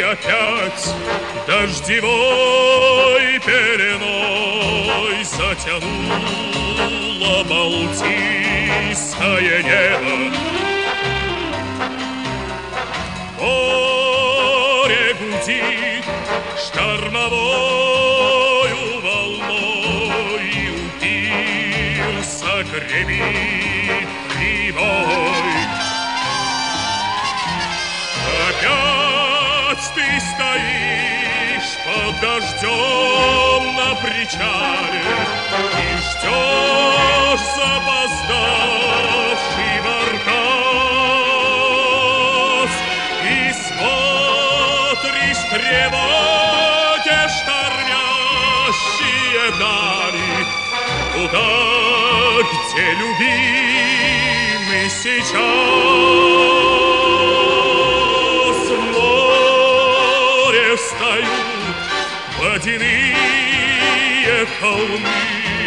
опять дождевой пеленой затянуло Балтийское небо. Море гудит штормовою волной, и упился гремит прибой. Опять ты стоишь под дождем на причале и ждешь запоздавший баркас, и смотришь тревоги штормящие дали туда, где любимый сейчас. В море встают водяные холмы,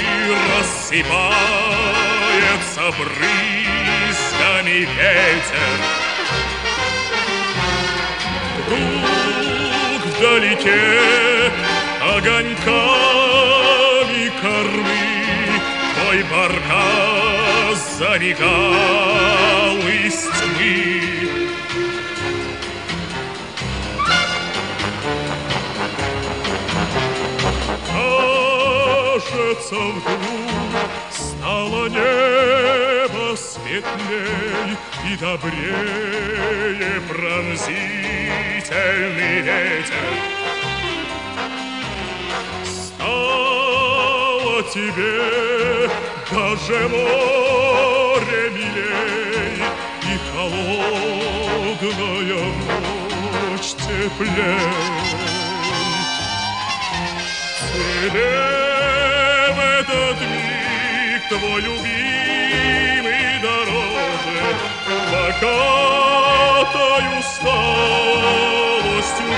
рассыпается брызгами ветер. Вдруг вдалеке огоньками кормы твой баркас замигал из тьмы. Кажется, вдруг стало небо светлей и добрее пронзительный ветер. Стало тебе даже море милей, и холодная ночь теплей. Тебе в этот миг твой любимый дороже, покатай усталостью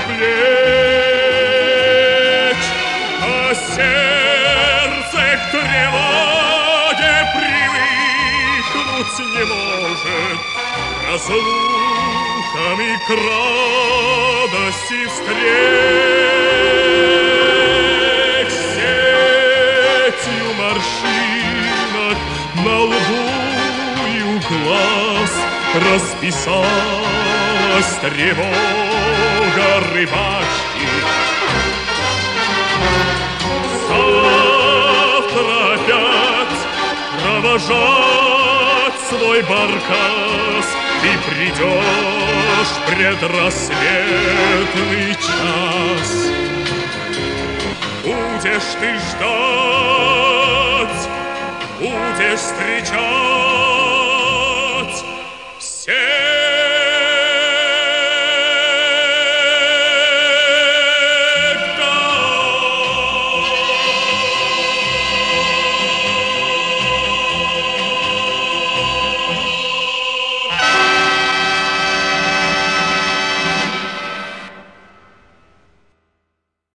плеч, а сердце к тревоге привыкнуть не может, разлуками к радости встреч. Сетью морщинок на лбу и у глаз расписалась тревога рыбачки. Завтра опять провожать свой баркас ты придешь в предрассветный час. Будешь ты ждать, будешь встречать